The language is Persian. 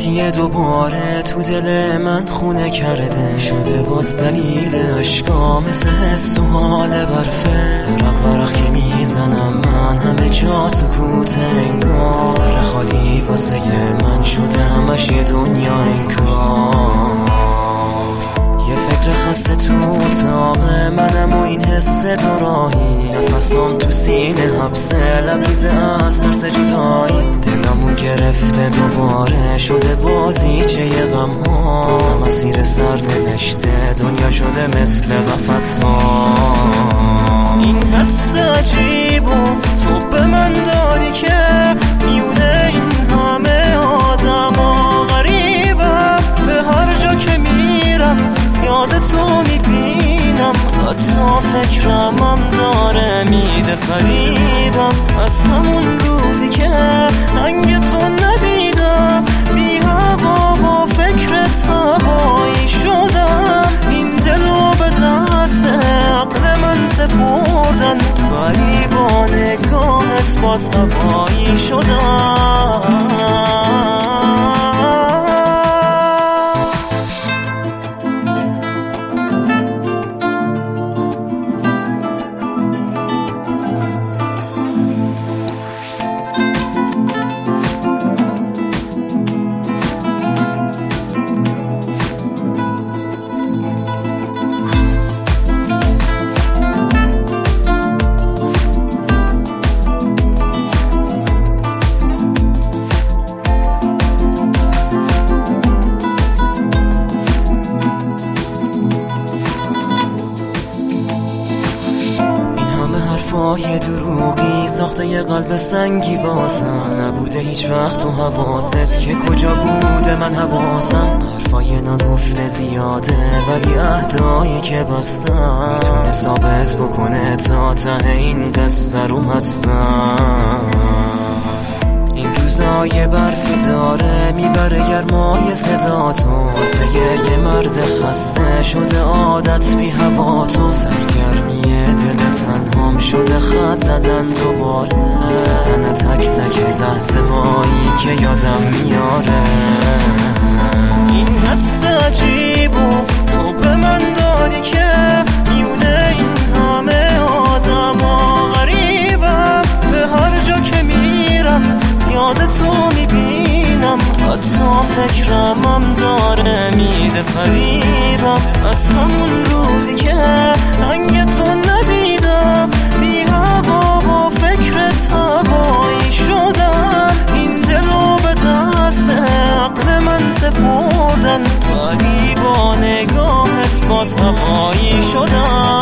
ناراحتی دوباره تو دل من خونه کرده، شده باز دلیل اشکا مثل حس و حال برفه. ورق که میزنم من همه جا سکوت انگار، دفتر خالی واسه من شده همش یه دنیا انگار. یه فکر خسته تو اتاق منم و این حس دو راهی، نفسام تو سینه حبسه لبریزه از ترس جدایی. دلمو گرفته دوباره شده بازیچه یه غم ها، مسیر سر نوشته دنیا شده مثل قفس ها. این حس عجیب و تو به من دادی که میونه این همه آدم ها غریبم. به هر جا که میرم یاد تو میبینم، حتی فکرمم داره میده فریبم. از همون روزی که رنگ تو ندیدم بی هوا با فکرت هوایی شدم. این دلو به دست عقل من سپردن، ولی با نگاهت باز هوایی شدم. یه دروغی ساخته یه قلب سنگی واسم، نبوده هیچ وقت تو حواست که کجا بوده من حواسم. حرفای نگفته زیاده ولی عهدایی که بستم میتونه ثابت بکنه تا ته این قصه رو هستم. این روزای برفی داره میبره گرمای صدا تو، واسه یه مرد خسته شده عادت بی هوا تو. سرگرمی دل تنهام شده خط زدن دوباره، زدن تک تک لحظه هایی که یادم میاره. این حس عجیب و تو به من دادی که میونه این همه آدم ها غریبم. به هر جا که میرم یاد تو میبینم، حتی فکرمم داره میده فریبم. از همون روزی که رنگ تو ندیدم بی هوا با فکرت هوایی شدم. این دلو به دست عقل من سپردن، ولی با نگاهت باز هوایی شدم.